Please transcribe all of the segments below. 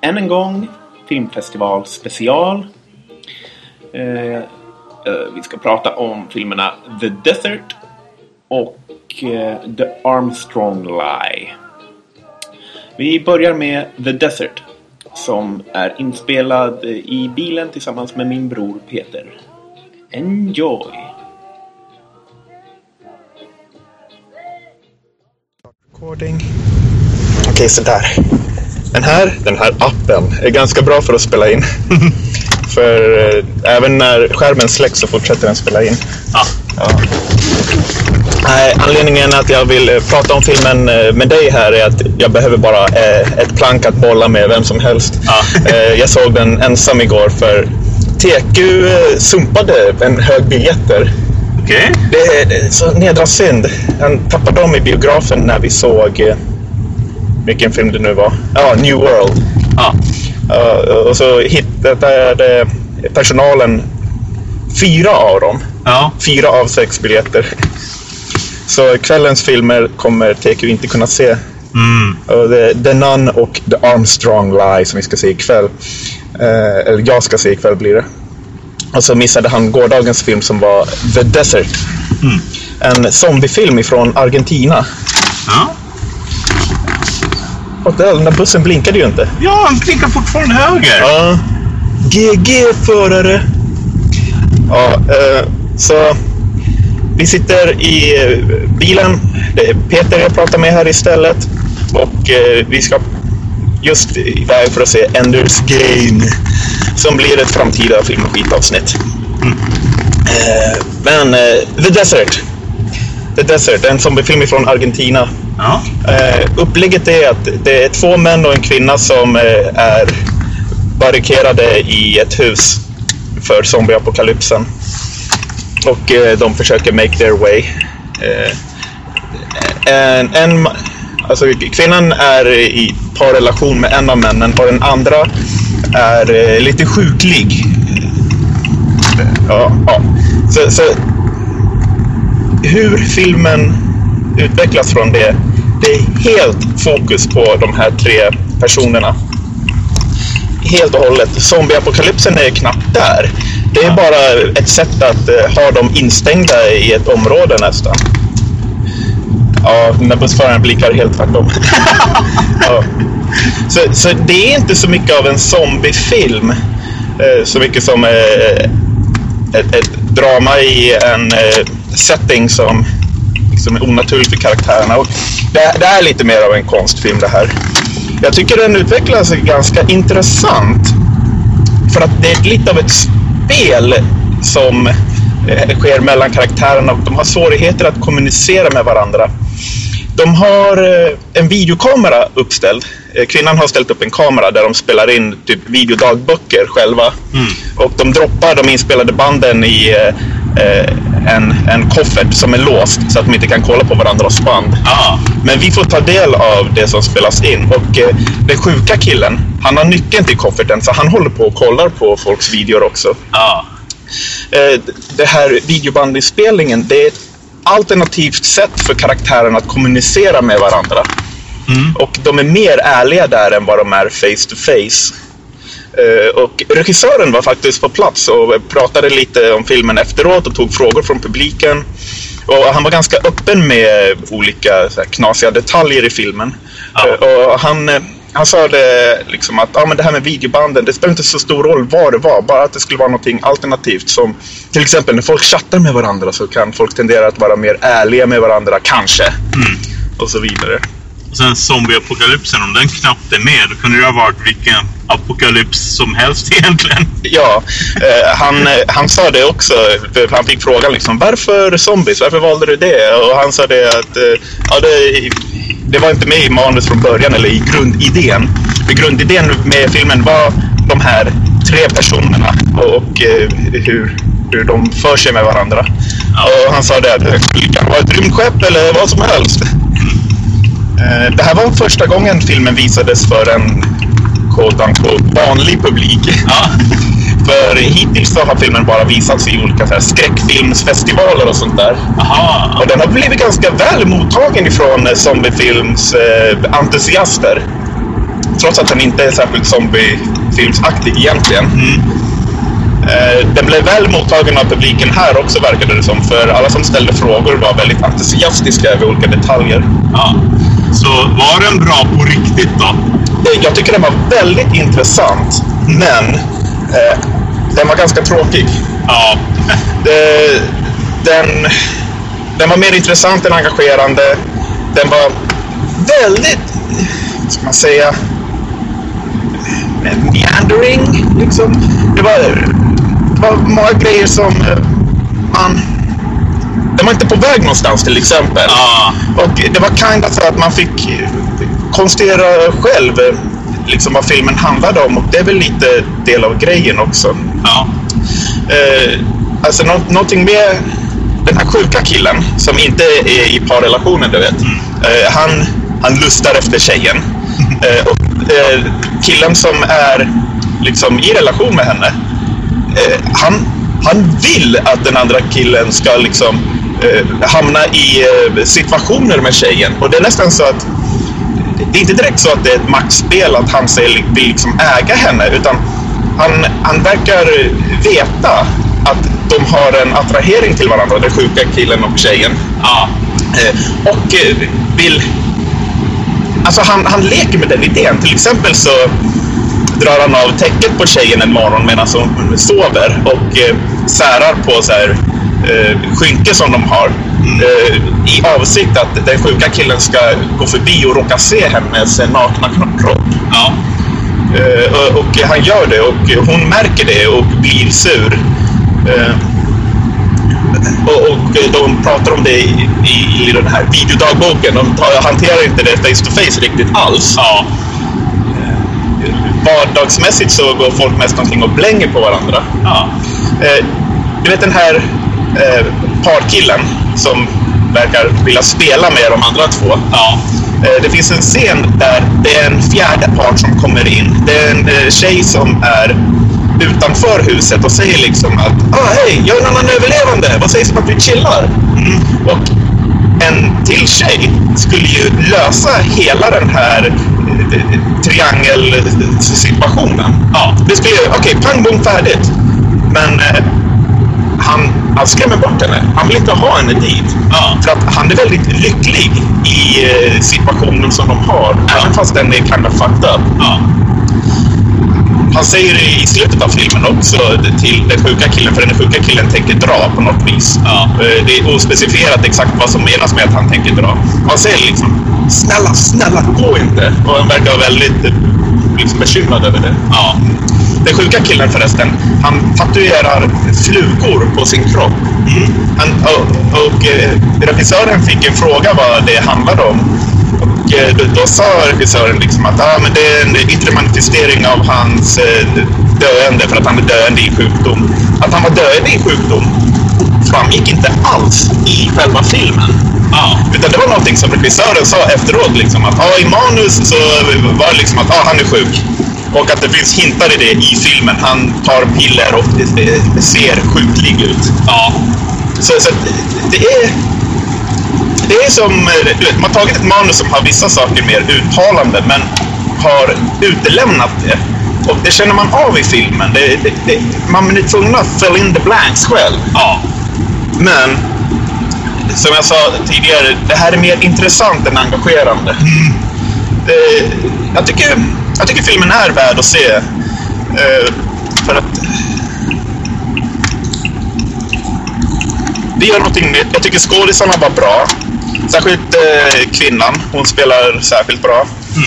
än en gång filmfestival special. Vi ska prata om filmerna The Desert och The Armstrong Lie. Vi börjar med The Desert, som är inspelad i bilen tillsammans med min bror Peter. Enjoy! Recording. Okej, så där. Den här appen är ganska bra för att spela in. För även när skärmen släcks så fortsätter den spela in. Ja. Anledningen att jag vill prata om filmen med dig här är att jag behöver bara ett plank att bolla med vem som helst. Jag såg den ensam igår för TQ sumpade en hög biljetter. Okay. Det är så nedra synd. Han tappade dem i biografen när vi såg vilken film det nu var. New World. Och så hittade personalen 4 av dem. 4 av 6 biljetter. Så kvällens filmer kommer TQ inte kunna se. Och The Nun och The Armstrong Lie som vi ska se ikväll. Eller jag ska se ikväll blir det. Och så missade han gårdagens film som var The Desert. En zombiefilm ifrån Argentina. Och den där bussen blinkade ju inte. Ja, han blinkar fortfarande höger. Ja. GG-förare. Ja, så vi sitter i bilen. Det är Peter jag pratar med här istället. Och vi ska just iväg för att se Ender's Game, som blir ett framtida film- och skitavsnitt. Men The Desert, en zombiefilm från Argentina. Upplägget är att det är 2 män och en kvinna som är barrikerade i ett hus för zombieapokalypsen. Och de försöker make their way. Alltså kvinnan är i parrelation med en av männen och den andra är lite sjuklig. Så hur filmen utvecklas från det är helt fokus på de här 3 personerna. Helt och hållet. Zombieapokalypsen är knappt där. Det är bara ett sätt att ha dem instängda i ett område nästan. Ja, när bussföraren blickar helt tvärtom. Så det är inte så mycket av en zombiefilm. Så mycket som ett drama i en setting som liksom är onaturlig för karaktärerna. Och det är lite mer av en konstfilm det här. Jag tycker den utvecklas ganska intressant. För att det är lite av ett spel som sker mellan karaktärerna. Och de har svårigheter att kommunicera med varandra. De har en videokamera uppställd. Kvinnan har ställt upp en kamera där de spelar in typ videodagböcker själva. Och de droppar de inspelade banden i en koffert som är låst så att de inte kan kolla på varandras band. Men vi får ta del av det som spelas in. Och den sjuka killen, han har nyckeln till kofferten så han håller på och kollar på folks videor också. Det här videobandinspelningen, det är ett alternativt sätt för karaktären att kommunicera med varandra. Och de är mer ärliga där än vad de är face to face. Och regissören var faktiskt på plats och pratade lite om filmen efteråt och tog frågor från publiken. Och han var ganska öppen med olika så här, knasiga detaljer i filmen. Och han sa det liksom att men det här med videobanden, det spelar inte så stor roll vad det var, bara att det skulle vara någonting alternativt, som till exempel när folk chattar med varandra så kan folk tendera att vara mer ärliga med varandra kanske. Och så vidare. Och sen zombieapokalypsen, om den knappt är med, då kunde det ha varit vilken apokalyps som helst egentligen. Ja, han sa det också, för han fick frågan liksom, varför zombies, varför valde du det? Och han sa det att det var inte med i manus från början eller i grundidén. För grundidén med filmen var de här 3 personerna och hur de för sig med varandra. Och han sa det att det kan vara ett rymdskepp eller vad som helst. Det här var första gången filmen visades för en quote-unquote vanlig publik. För hittills så har filmen bara visats i olika så här skräckfilmsfestivaler och sånt där. Och den har blivit ganska väl mottagen ifrån zombiefilms entusiaster. trots att den inte är särskilt zombiefilmsaktig egentligen. Den blev väl mottagen av publiken här också, verkade det som. För alla som ställde frågor var väldigt entusiastiska över olika detaljer. Ja. Så var den bra på riktigt då? Jag tycker den var väldigt intressant. Men den var ganska tråkig. Ja. Den var mer intressant än engagerande. Den var väldigt, ska man säga, meandering liksom. Det var många grejer som den var inte på väg någonstans till exempel. Och det var kinda så att man fick konstruera själv liksom vad filmen handlade om, och det är väl lite del av grejen också. Alltså någonting med den här sjuka killen som inte är i parrelationen, du vet. Han lustar efter tjejen. Och killen som är liksom i relation med henne, han vill att den andra killen ska liksom hamna i situationer med tjejen. Och det är nästan så att det är inte direkt så att det är ett maktspel att han vill liksom äga henne, utan han verkar veta att de har en attrahering till varandra, den sjuka killen och tjejen. Och vill... Alltså han leker med den idén. Till exempel så drar han av täcket på tjejen en morgon medan hon sover och särar på så här skynke som de har i avsikt att den sjuka killen ska gå förbi och råka se hennes nakna kropp. Och han gör det, och hon märker det och blir sur. Och de pratar om det i den här videodagboken. De hanterar inte det face to face riktigt alls. Vardagsmässigt så går folk mest omkring och blänger på varandra. Du vet den här parkillen som verkar vilja spela med de andra två. Det finns en scen där det är en fjärde part som kommer in. Det är en tjej som är utanför huset och säger liksom att hej, jag är en annan överlevande. Vad sägs om att vi chillar? Och en till tjej skulle ju lösa hela den här triangelsituationen. Det skulle ju, okej, pang, bom, färdigt. Men han skrämmer bort henne. Han vill inte ha henne dit. För att han är väldigt lycklig i situationen som de har. Även fast den är kind of fucked up. Han säger det i slutet av filmen också till den sjuka killen, för den sjuka killen tänker dra på något vis. Det är ospecifierat exakt vad som menas med att han tänker dra. Han säger liksom, snälla, gå inte. Och han verkar väldigt liksom bekymrad över det. Den sjuka killen förresten, han tatuerar flugor på sin kropp. Regissören fick en fråga vad det handlade om. Och då sa regissören liksom att men det är en yttre manifestering av hans döende, för att han är döende i sjukdom. Att han var döende i sjukdom framgick inte alls i själva filmen. Utan det var någonting som regissören sa efteråt liksom, att i manus så var det liksom att han är sjuk. Och att det finns hintar i det i filmen. Han tar piller och det ser sjuklig ut. Så det är som, man har tagit ett manus som har vissa saker mer uttalande, men har utelämnat det. Och det känner man av i filmen. Man är tvungen att fill in the blanks själv. Men som jag sa tidigare, det här är mer intressant än engagerande. Jag tycker filmen är värd att se. För att det gör någonting nytt. Jag tycker skådisarna var bra. Särskilt kvinnan. Hon spelar särskilt bra.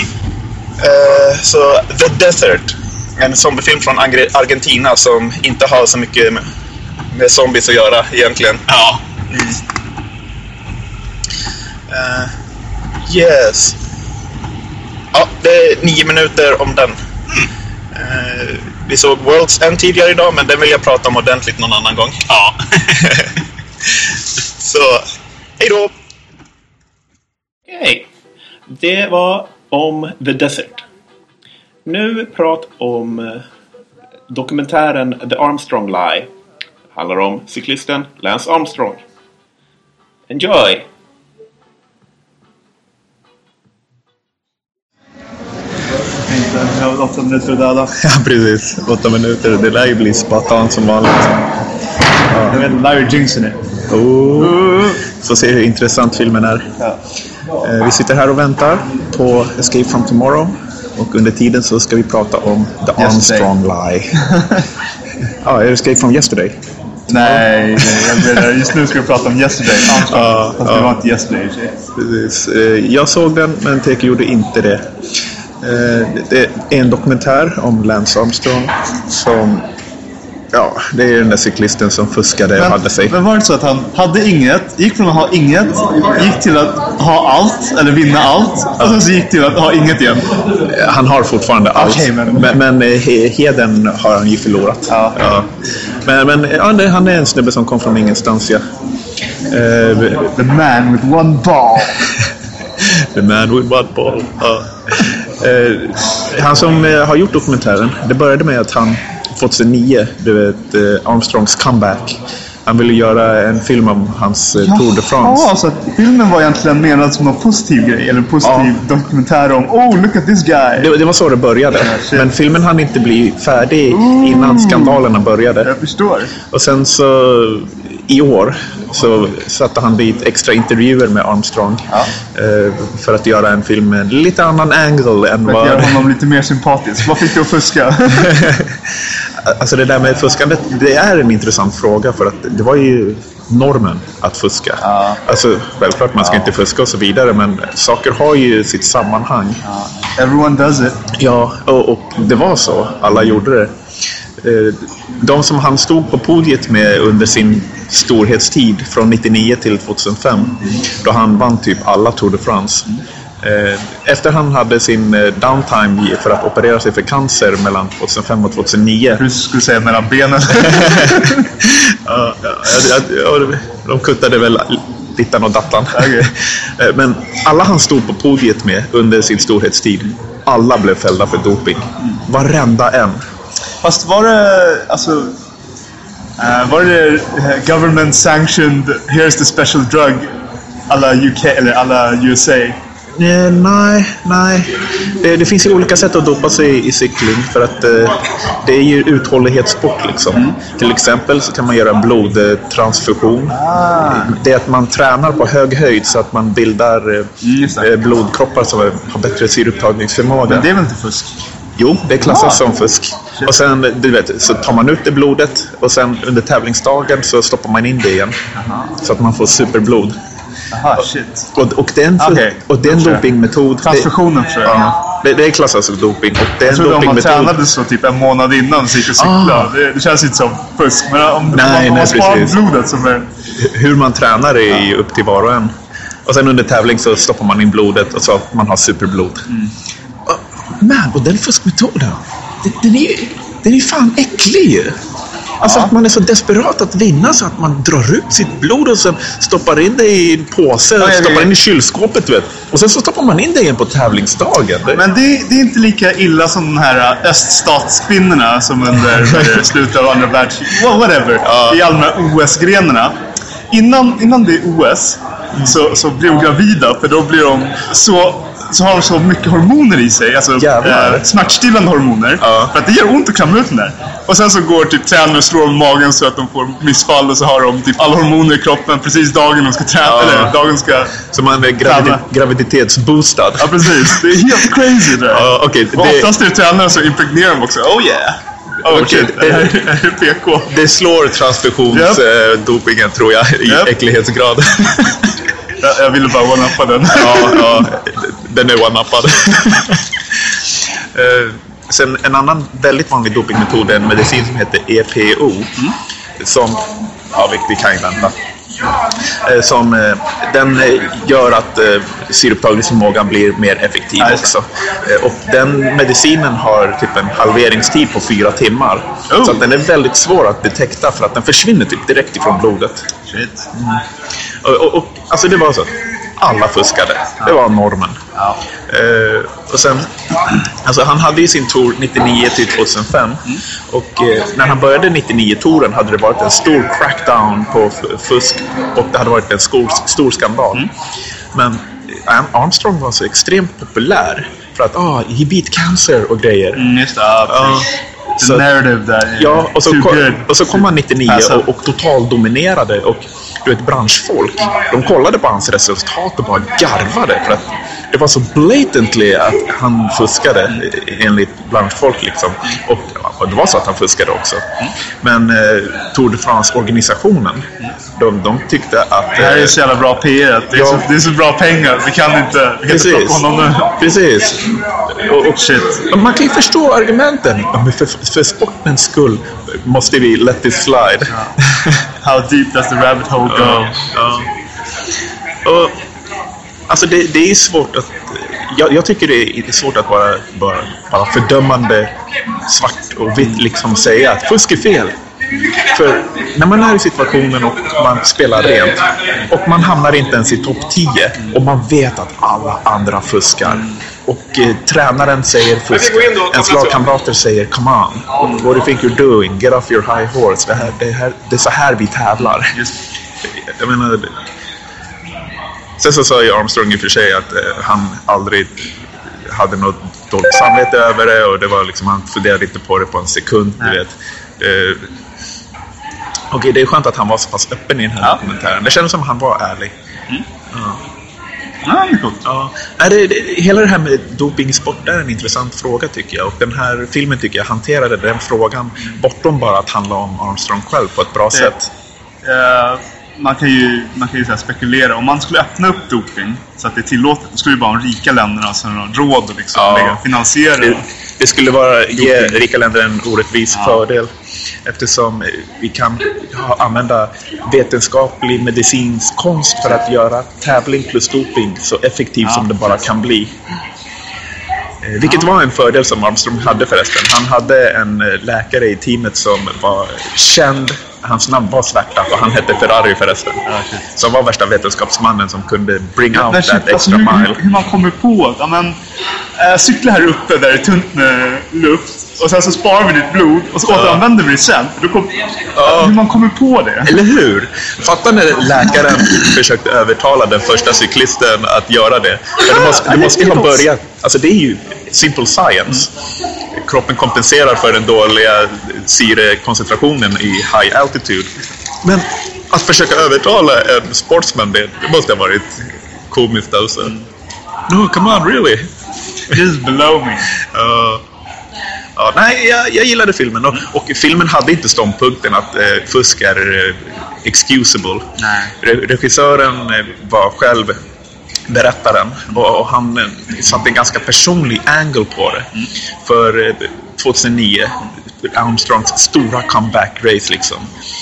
Så The Desert, en zombiefilm från Argentina som inte har så mycket med zombies att göra egentligen. Yes. Det är 9 minuter om den. Vi såg World's End tidigare idag, men den vill jag prata om ordentligt någon annan gång. Så, hej då! Okej. Det var om The Desert. Nu prat om dokumentären The Armstrong Lie. Handlar om cyklisten Lance Armstrong. Enjoy! tar 8 minuter att döda. Ja, precis. 8 minuter. Det lär ju bli spot on som vanligt. Ja. Jag vet inte, Larry Jinxen är. Så se hur intressant filmen är. Ja. Vi sitter här och väntar på Escape from Tomorrow. Och under tiden så ska vi prata om The Armstrong Lie. Ja, Escape from Yesterday. Nej, just nu ska vi prata om Yesterday. Armstrong. Det var inte Yesterday. Precis. Jag såg den, men Teke gjorde inte det. Det är en dokumentär om Lance Armstrong som... Ja, det är den där cyklisten som fuskade och hade sig. Men var det så att han hade inget, gick från att ha inget, gick till att ha allt, eller vinna allt, och sen så gick till att ha inget igen? Han har fortfarande allt. Okay, men heden har han ju förlorat. Ja. Ja. Men han är en snubbe som kom från ingenstans, ja. The man with one ball. The man with one ball. Ja. Han som har gjort dokumentären, det började med att han 2009, du vet, Armstrongs comeback. Han ville göra en film om hans Tour de France. Ja, så att filmen var egentligen menad som en positiv grej, eller en positiv dokumentär om look at this guy. Det var så det började. Men filmen hann inte bli färdig innan skandalerna började. Jag förstår. Och sen så i år så satte han dit extra intervjuer med Armstrong för att göra en film med lite annan angle än vad... Göra honom lite mer sympatisk. Vad fick du att fuska? Alltså det där med fuskandet, det är en intressant fråga, för att det var ju normen att fuska. Alltså självklart man ska inte fuska och så vidare, men saker har ju sitt sammanhang. Everyone does it. Ja, och det var så. Alla gjorde det. De som han stod på podiet med under sin storhetstid från 99 till 2005, då han vann typ alla Tour de France. Efter han hade sin downtime för att operera sig för cancer mellan 2005 och 2009. Du skulle säga mellan benen. De kuttade väl dittan och dattan. Okay. Men alla han stod på podiet med under sin storhetstid, alla blev fällda för doping. Varenda en. Fast var det var det government sanctioned, here's the special drug alla UK eller alla USA? Nej. Det finns ju olika sätt att dopa sig i cykling, för att det är ju uthållighetssport liksom. Till exempel så kan man göra en blodtransfusion. Det är att man tränar på hög höjd så att man bildar blodkroppar som har bättre syreupptagningsförmåga. Men det är väl inte fusk? Jo, det klassas som fusk. Och sen, du vet, så tar man ut det blodet och sen under tävlingsdagen så stoppar man in det igen. Så att man får superblod. Aha, shit. Och det är en dopingmetod. Transfusionen för det klassas som doping. Och det är en dopingmetod. Om man tränade så typ en månad innan så gick och cykla. Det känns inte som fusk. Men om man sparar blodet som är... Hur man tränar är ju upp till var och en. Och sen under tävling så stoppar man in blodet och så att man har superblod. Och den fuskmetoden, den är ju fan äcklig ju. Alltså att man är så desperat att vinna så att man drar ut sitt blod och sen stoppar in det i en påse och stoppar in i kylskåpet, vet. Och sen så stoppar man in det igen på tävlingsdagen. Men det är inte lika illa som de här öststatsspinnorna som under slutet av andra världskriget. Whatever. I alla de här OS-grenarna. Innan det är OS så blir de gravida, för då blir de så har de så mycket hormoner i sig, alltså smärtstillande hormoner, för att det gör ont att klämma ut den där. Och sen så går typ tränare och slår om magen så att de får missfall, och så har de typ alla hormoner i kroppen precis dagen de ska träna, eller dagen ska... Så man är graviditetsboostad. Ja, precis. Det är helt crazy det. Okay, och oftast är det tränare så impregnerar de också. Oh yeah! Okay. Det är PK. Det slår transfusionsdopingen, tror jag, i äcklighetsgrad. Jag ville bara one-uppa den. Ja, den är one-uppad. Sen en annan väldigt vanlig dopingmetod är en medicin som heter EPO. Som, vi kan ju vänta. Som den gör att syreupptagningsförmågan blir mer effektiv också. Och den medicinen har typ en halveringstid på 4 timmar. Så att den är väldigt svår att detekta, för att den försvinner typ direkt ifrån blodet. Shit. Och alltså det var så. Alla fuskade. Det var normen. Och sen, alltså han hade ju sin tour 99 till 2005. Och när han började 99-touren hade det varit en stor crackdown på fusk. Och det hade varit en stor skandal. Men Armstrong var så extremt populär för att he beat cancer och grejer. Just det. The narrative där. Ja, och så kom han 99 och total dominerade, och du vet, branschfolk, de kollade på hans resultat och bara garvade för att det var så blatantly att han fuskade enligt branschfolk liksom. Och det var så att han fuskade också. Men Tour de France-organisationen, de tyckte att... Det här är så jävla bra PR. Det är så bra pengar. Vi kan inte plocka honom nu. Precis. Och shit. Man kan ju förstå argumenten. Men för sportens skull måste vi let this slide. How deep does the rabbit hole go? Och, alltså det är svårt att... Jag tycker det är svårt att bara fördömande svart och vitt liksom säga att fusk är fel. För när man är i situationen och man spelar rent och man hamnar inte ens i topp 10 och man vet att alla andra fuskar och tränaren säger fusk, ens lagkamrater säger come on, what do you think you're doing, get off your high horse, det är så här vi tävlar. Jag menar, sen så sa ju Armstrong i och för sig att han aldrig hade något dåligt samvete över det, och det var liksom, han funderade inte på det på en sekund, du vet. Okej, det är skönt att han var så pass öppen i den här dokumentären. Det kändes som att han var ärlig. Hela det här med dopingsport är en intressant fråga tycker jag. Och den här filmen tycker jag hanterade den frågan bortom bara att handla om Armstrong själv på ett bra sätt. Man kan ju så här spekulera. Om man skulle öppna upp doping så att det är tillåtet, då skulle ju bara de rika länderna som har råd att liksom finansiera. Det skulle ge rika länder en orättvis fördel, eftersom vi kan använda vetenskaplig medicinsk konst för att göra tävling plus doping så effektiv som det bara kan bli. Vilket var en fördel som Armstrong hade förresten. Han hade en läkare i teamet som var känd. Hans namn var Svärta och han hette Ferrari förresten. Så han var värsta vetenskapsmannen som kunde bring out that extra mile. Hur man kommer på att cykla här uppe där det är tunt med luft och sen så sparar vi ditt blod och så återanvänder vi det sen. Hur man kommer på det. Eller hur? Fattar när läkaren försökte övertala den första cyklisten att göra det. Det måste ju ha börjat. Alltså det är ju simple science. Kroppen kompenserar för den dåliga syrekoncentrationen i high altitude. Men att försöka övertala en sportsman, det måste ha varit komiskt alltså. No, come on, really? Just below me. Nej, jag gillade filmen. Och filmen hade inte ståndpunkten att fusk är excusable. Nej. Regissören var själv berättaren och han satte en ganska personlig angle på det. För 2009 Armstrongs stora comeback race liksom.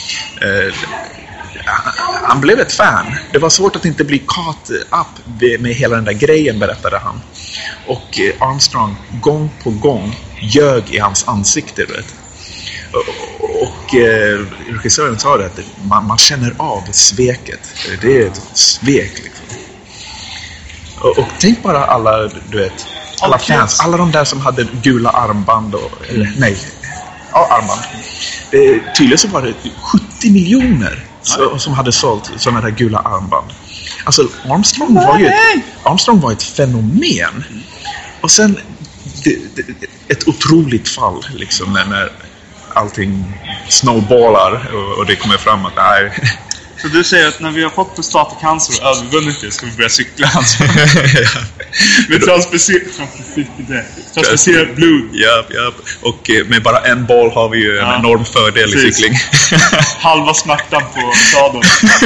Han blev ett fan. Det var svårt att inte bli caught up med hela den där grejen, berättade han. Och Armstrong gång på gång ljög i hans ansikte, vet. Och regissören sa det att man känner av sveket. Det är ett svek liksom. Och tänk bara alla, du vet, alla fans, alla de där som hade gula armband armband. Tydligen så var det 70 miljoner som hade sålt sådana där gula armband. Alltså Armstrong var ett fenomen. Och sen ett otroligt fall liksom när allting snowballar och det kommer fram att nej. Så du säger att när vi har fått prostatacancer och övervunnit det ska vi börja cykla alltså. Med transfuserat blod. Ja. Och med bara en boll har vi ju en enorm fördel i cykling. Halva smärtan på sadeln.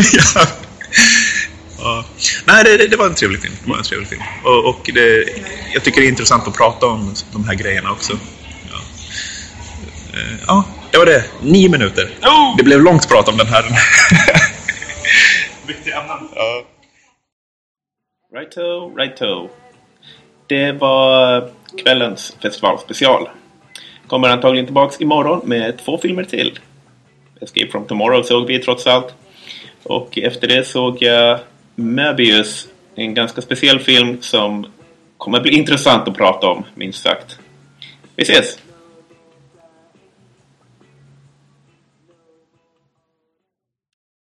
Nej, det var en trevlig film. Och jag tycker det är intressant att prata om de här grejerna också. Ja, det var det. 9 minuter. Det blev långt prat om den här. Viktig ämnen. Ja. Righto. Det var kvällens festivalspecial. Kommer antagligen tillbaks imorgon med 2 filmer till. Escape from Tomorrow såg vi trots allt. Och efter det såg jag Möbius, en ganska speciell film som kommer bli intressant att prata om, minst sagt. Vi ses!